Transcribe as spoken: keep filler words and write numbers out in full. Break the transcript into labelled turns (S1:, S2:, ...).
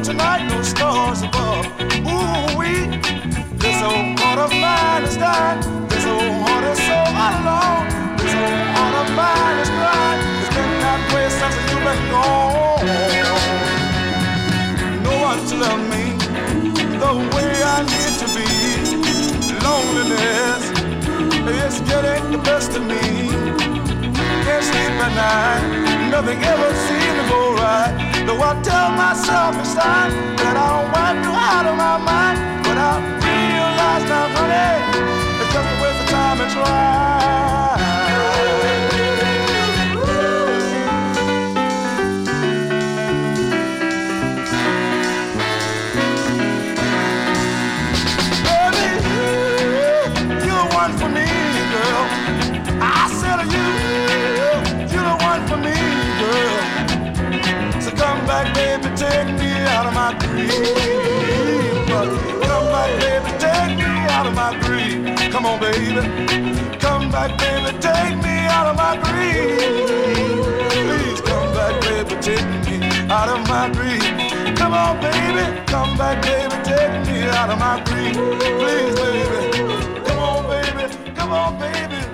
S1: tonight, no stars above. Ooh-wee, this old heart of mine is dying. This old heart is so alone. This old heart of mine is crying. It's been that way since you've been gone. No one to love me the way I need to be. Loneliness is getting the best of me. Can't sleep at night, nothing ever seems to go right. Though I tell myself inside that I don't want you out of my mind, but I realize now, honey, it's just a waste of time and try. For me, girl, I said to you, you're the one for me, girl. So come back, baby, take me out of my grief. Come back, baby, take me out of my grief. Come on, baby, come back, baby, take me out of my grief. Please come back, baby, take me out of my grief. Come on, baby, come back, baby, take me out of my grief. Please, baby. Come on, baby.